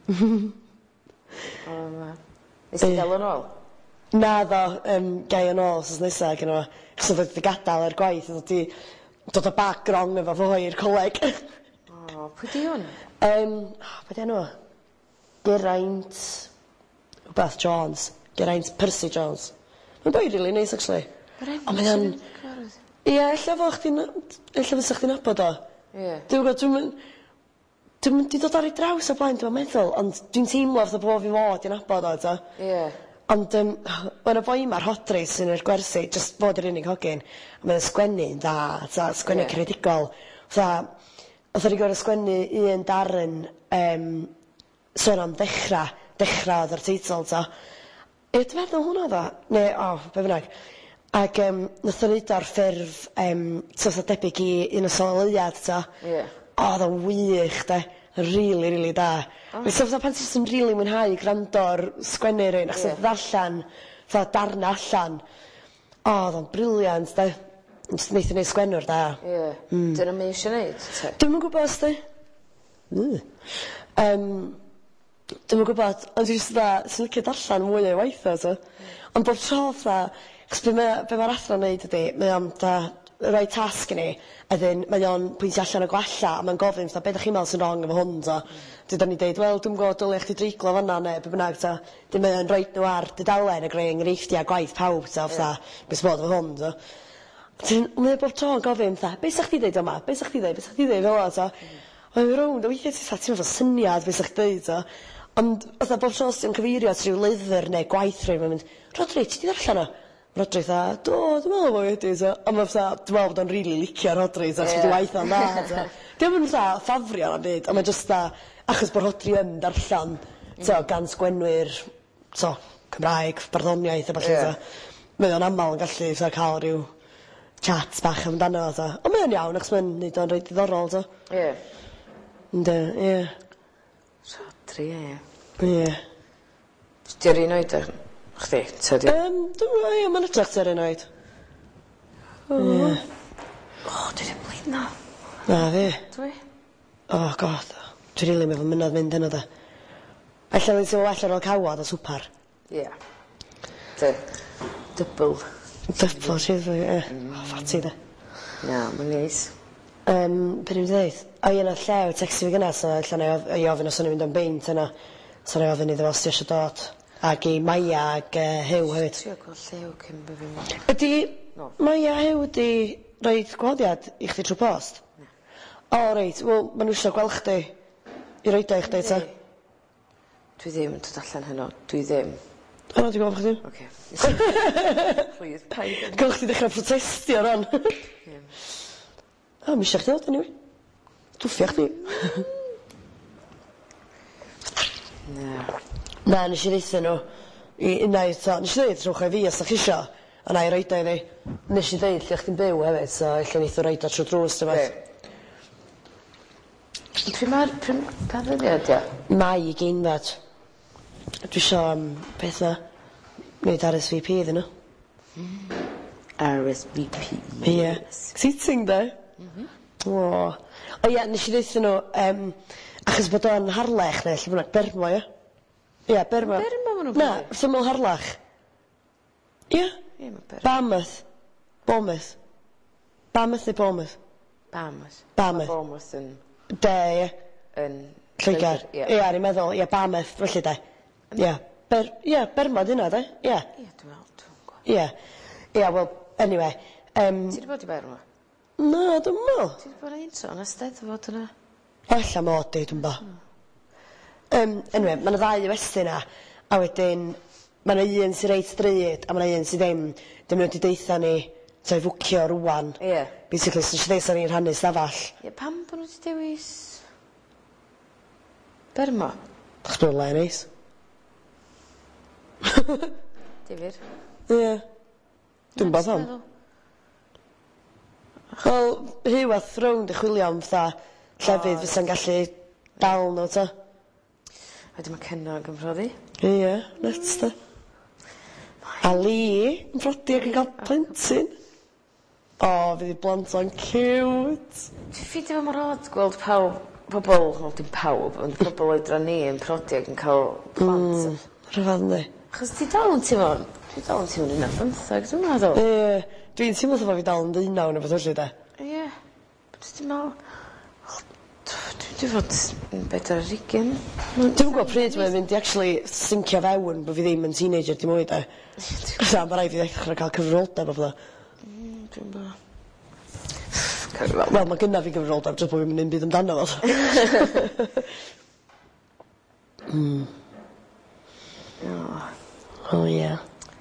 Nes ti gael yn ôl? Na ddo, gai yn ôl sos nesaf gyda fo. Chos oedd wedi gadael ar gwaith, oedd wedi dod o bac rong efo fo i'r coleg. O, pwy di hwn? Pwy di enw? Geraint... Beth Jones. Geraint Percy Jones. Mae'n boi really nice, actually. Ond mae o'n... Ie, ella fo chdi'n... Ella fysa chdi'n nabod o. Ie. Dwi'n gwybod, dwi'n mynd i dod ar ei draws o blaen, dwi'n meddwl, ond dwi'n teimlo fatha bod fi fod i'n nabod o, ta. Ie. Ond mae'n y boi ma'r Hodris yn yr gwersi, just fod yr unig hogyn, a mae'n sgwennu'n dda, ta, sgwennu credigol. Oedd wedi gorau sgwennu un darn sôn am dechrau oedd yr teitl, ta. Dwi'n meddwl hwnna dda? Neu, be bynnag. Ac nath o'n neud o'r ffurf, sos o debyg i un o Soleuad, ta. Ie. Oedd o'n wych, de. Really da. Mae'n sef pan ti'n really mwynhau gwrando'r sgwennu rhywun, achos oedd allan, darna allan. Oedd o'n briliant, da. Just neith i neud sgwennwr, da. Ie. Dyna mi eisiau neud? Dwi'n yn gwybod, sti. Dwi'n yn gwybod, ond dwi'n just da, sy'n licio darllen mwy o'i waith o, so. Ond bob tro, cos be mae'r athro neud ydi, mae o'n rhoi tasg i ni, a ddyn mae o'n pwyntio allan o gwella, a mae'n gofyn, be ddech chi'n meddwl sy'n wrong efo hwn, ta. Dyda ni dweud, wel, dwi'n gwybod dylech chi dreiglo fanna, neu be bynnag, ta. Dyma mae'n rhoi nhw ar dudalen a greu enghreifftiau gwaith pawb, ta, beth bod efo hwn, ta. Mae bob tro yn gofyn, be sa'ch ti dweud yma? Be sa'ch ti dweud? Fel o, ta. Mae'n rownd, o weithiau ti'n meddwl syniad, be sa'ch ti dweud, ta. Ond, oedd bob tro sy'n cyfeirio at rhyw lyfr neu gwaith rhywun, mae'n mynd, Rodri, ti di ddarllen o? Rodri dda, do, dwi'n meddwl bod wedi, so. Ond dwi'n meddwl bod o'n rili licio Rodri, so. Dwi'n waith o'n dda, so. Dwi'n meddwl ffafrio am byd, ond mae'n just da, achos bod Rodri yn darllen, so, gan sgwenwyr, so, Cymraeg, barddoniaeth, a falle, so. Mae o'n amal yn gallu fatha cael rhyw chats bach amdano fo. Ond mae o'n iawn, achos mae'n neud o'n reit diddorol, ta. Ie. Ynddo, ie. Rodri, ie. Ie. Di'r un oed ar chdi? Dwi'n meddwl, ie, mae'n edrych ti'r un oed. Ie. O, dwi ddim blin na. Na fi. Dwi? Oh, god. Dwi'n rili meddwl mynydd mynd yna da. Allan ni'n sefyll allan o'r cawod a swpar. Ie. Double. Dyffo, sydd fi, ie. Ffati da. Na, mae'n neis. Pe ni'n dweud? O, ie, na llew, texti fi gyna, so allan i ofyn os o'n i'n mynd o'n beint yna. So i ofyn iddo fo os ti eisiau dod. Ac i Maia ac Hyw hefyd. Trio gweld llew cyn by fi'n mynd. Ydy Maia a Hyw wedi roed gwahoddiad i chdi trwy post? O, reit, wel, maen nhw eisiau gweld chdi. I roed i chdi, ta? Dwi ddim yn dod allan heno. Dwi ddim. O, na, dwi'n gwybod chdi. Oce. Please, paid. Gweld chdi dechrau protestio ron. O, mi eisiau chdi dod, anyway. Dwffio chdi. Na. Na, nes i ddeithio nhw. Nes i ddeud trwch fi os ydych chi isio. A na i roed i fi. Nes i ddeud lle chdi'n byw hefyd, so allan neith o roed o trwy drws, dy fath. Pa ddyddiad, ia? Mai i geinfad. Dwi isio beth na. Wneud RSVP iddyn nhw. RSVP. Ie. Exciting, da? O. O ia, nes i ddeithio nhw, achos bod o'n harlech neu lle bynnag, Bermo, ia? Ia, Bermo. Bermo ma' nhw'n Na, byw? thymol harlach. Ia? Ie, ma' Bermo. Bamouth. Bournemouth. Bamouth neu Bournemouth? Bamouth. Bamouth. Ma' Bournemouth yn... De, ia. Yn... Lloegar. Ie. Ia, ni'n meddwl, ia, Bamouth, felly de. Ia. Ia, Bermo dyna, de? Ia. Ie, dwi'n gwybod. Ia. Ia, wel, anyway. Ti wedi bod i Bermo? Na, dwi'n meddwl. Ti wedi bod yn intro yn ystod fod yna? Alla mod i, dwi'n bo. Anyway, mae yna ddau westi yna, a wedyn, mae yna un sy'n reit drud, a mae yna un sy'n ddim. Dim nhw wedi deitha ni, so i fwcio rwan. Ie. Basically, sy'n deitha ni'n rhannu stafall. Ie, pam bod nhw wedi dewis... Bermo? Chos bod yn le neis. Difyr. Ie. Dwi'n bo pam. Wel, Hyw a Throne di chwilio am fatha llefydd fysa'n gallu dal nhw, ta. Wedyn mae Cennog yn prodi. Ie, nuts, ta. A Lee yn prodi ac yn cael plentyn. O, fydd i blant o'n cute. Dwi'n ffidio fe mor od gweld pobl, wel dim pawb, ond pobl oedran ni yn prodi ac yn cael plant. Rhyfedd ni. Achos ti dal yn teimlo'n un o 15, dwi'n meddwl. Ie, dwi'n teimlo fatha fi dal yn 19 neu beth felly, de. Ie. Dwi'n meddwl... Dwi'n fod yn bedair ar 20. Dwi'n gwybod pryd mae'n mynd i actually syncio fewn bod fi ddim yn teenager dim oed, de. Sa, mae rai fi ddechrau cael cyfrifoldeb o fydda. Dwi'n bo. Wel, mae gynna fi gyfrifoldeb, jyst bod fi'n mynd byd amdano fo. O, ie.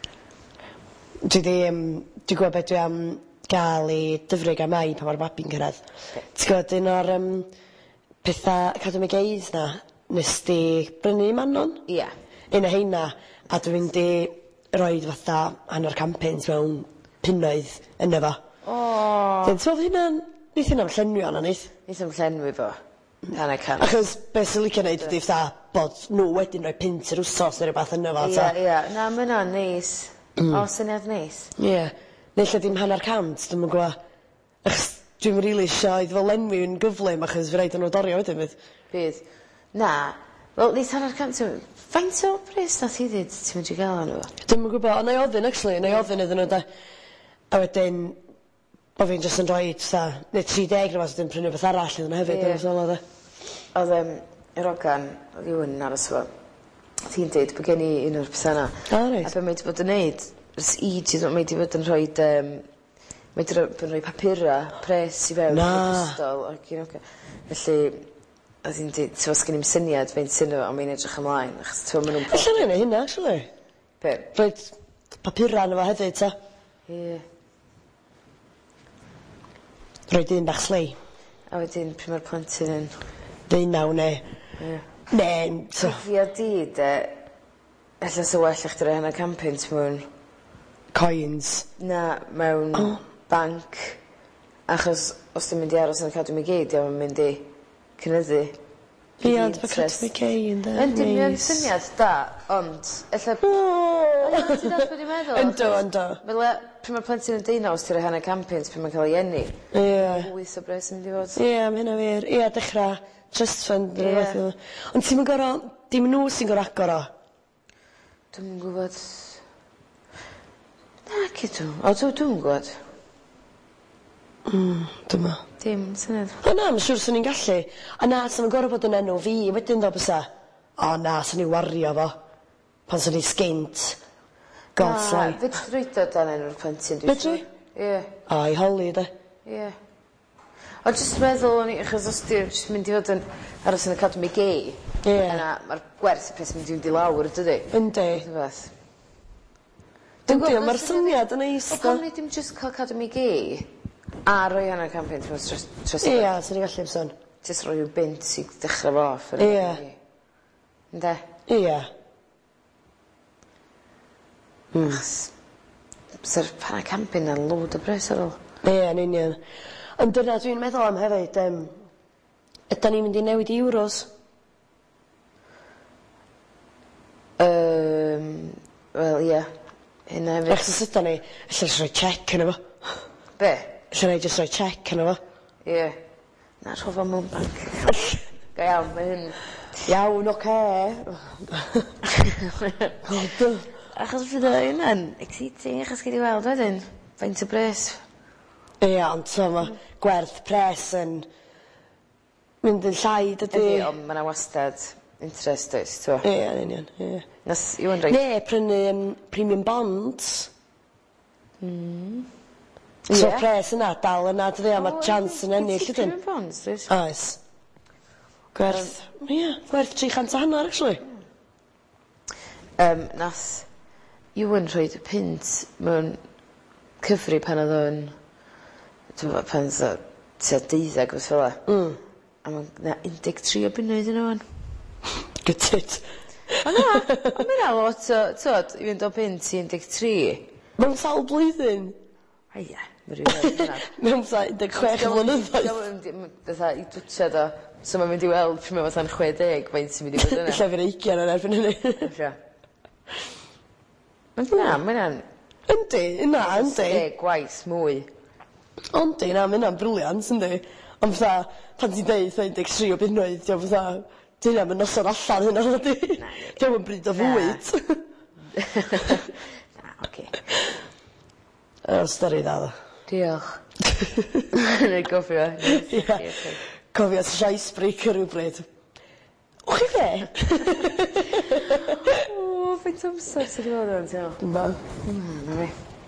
Dwi'n gwybod beth dwi am gael i dyfrig am mai pan mae'r babi'n cyrraedd. Ti'n gwybod, un o'r pethau Academic Aids na, nes di brynu i Manon? Ie. Un o heina, a dwi'n mynd i roed fatha hanner campaigns mewn punnoedd yna fo. O. Dwi'n meddwl hynna'n, neith hynna'n llenwi o'n neith. Neith yn llenwi fo. Hanna can. Achos beth sy'n licio neud ydi fatha bod nhw wedyn rhoi pint yr wsos neu rhywbeth yna fo, ta. Ie. Na, mae hynna'n neis. O, syniad neis. Ie. Neu lle dim hanner cant, dwi'n yn gwybod. Achos dwi'n rili isio iddo fel lenwi yn gyflym achos fi rhaid yn nhw dorio wedyn fydd. Bydd. Na. Wel, neith hanner cant... Faint o bres nath i ddyd ti'n mynd i gael nhw? Dwi'n yn gwybod, ond na i ofyn, actually, na i ofyn iddyn nhw, da. A wedyn, o fi'n jyst yn rhoi, sa, neu 30 neu fath ydyn prynu beth arall iddyn nhw hefyd, dwi'n sôn o, da. Oedd yr ogan, oedd Iwan yn aros fo. Ti'n dweud bod gen i un o'r pethau O, reit. A be mae wedi bod yn neud, ys i ti, mae wedi bod yn rhoi... Mae wedi bod yn rhoi papura, pres i fewn, pistol, ac un ogan. Felly, oedd hi'n dweud, ti'n sgen i'n syniad fe'n syn nhw, ond mae'n edrych ymlaen, achos ti'n maen nhw'n... Allan yna hynna, actually. Be? Rhaid papura yna fo hefyd, ta. Ie. Rhaid un bach slei. A wedyn, pryd mae'r plentyn yn... 19 neu... Ie. Ne, so... Fi a di, de, ella sy'n well eich drwy hynna campaigns mewn Coins. Na, mewn banc. Achos os dwi'n mynd i aros yn Academy Gay, diolch yn mynd i cynyddu. Ie, ond mae Academy Gay yn da. Yndi, mae'n syniad da, ond... Ella... Ti'n dall wedi meddwl? Ynddo. Fel e, pryd mae'r plentyn yn deunaws, ti'n rhoi hanner campaigns, pryd mae'n cael ei enni. Ie. Wyth o bres yn mynd i fod. Ie, mae hynna wir. Ie, dechrau trust fund. Ond ti'n mynd gorau... Dim nhw sy'n gorau agor o. Dwi'n gwybod... Na, cydw. O, dwi'n gwybod. Dyma. Dim, syniad. O na, mae'n siŵr sy'n ni'n gallu. A na, sy'n ni'n gorau bod yn enw fi, wedyn ddo bysa. O na, sy'n ni'n wario fo. Pan sy'n ni'n sgint. Godslai. Fedri roed o dan enw'r plentyn. Fedri? Ie. O, i holi, de. Ie. O, jyst meddwl o'n i, achos os ti'n mynd i fod yn aros yn Academy Gay, yna mae'r gwerth y pres mynd i fynd i lawr, dydy? Yndi. Yndi, mae'r syniad yn eist. O, pam ni dim jyst cael Academy Gay a roi hanner campaign, ti'n meddwl, Ie, sy'n ni'n gallu amser. jyst roi yw bint i dechrau fo off. Ie. Ynde? Ie. Sa'r hanner campaign yn load o bres ar ôl. Ie, yn union. Ond dyna dwi'n meddwl am hefyd, yda ni'n mynd i newid i euros? Wel, ie. Hynna hefyd. Achos ydda ni, allan rhoi check yn efo. Be? Allan ni jyst rhoi check yn efo. Ie. Na, rho fo mewn banc. Go iawn, mae hyn... Iawn, oce. Achos fydd o hynna'n exciting, achos gyd i weld wedyn. Faint o bres. Ie, ond so mae gwerth pres yn mynd yn llai, dydy. Ydy, ond mae'na wastad interest oes, t'wo. Ie, yn union, ie. Nas Iwan rhaid. Ne, prynu premium bonds. So Ie. pres yna, dal yna, dydy, a mae chance yn ennill, ydyn. Premium bonds, dweud? Oes. Gwerth, ie, gwerth 300 a hanner, actually. Nath Iwan rhaid y pint mewn cyfri pan oedd o'n... pan oedd o tua 12 os fel e. A mae'n 13 o bunnoedd yn o'n. Gytid. O na, ond mae'n lot o, tod, i fynd o pint i 13. Mewn sawl blwyddyn. Aia, mae'n rhywbeth yna. Mewn sawl 16 blynyddoedd. Fatha i dwtsiad o, so mae'n mynd i weld pryd mae'n fatha'n 60, faint sy'n mynd i fod yna. Lle fi'n 20 yn erbyn hynny. Lle. Mae'n Yndi, yna, yndi. gwaith mwy. Yndi, na, mae hynna'n briliant, yndi. Ond fatha, pan ti'n deud 13 o bunnoedd, diolch fatha, ti'n am yn noson allan hynna, ydy. Diolch yn bryd o fwyd. Na, oce. Stori dda, ddo. Diolch. Neu gofio. Ie. Cofio sy icebreaker rhywbryd. Wch chi fe? O, feint amser sydd wedi bod yn, ti'n Ba. Na fi.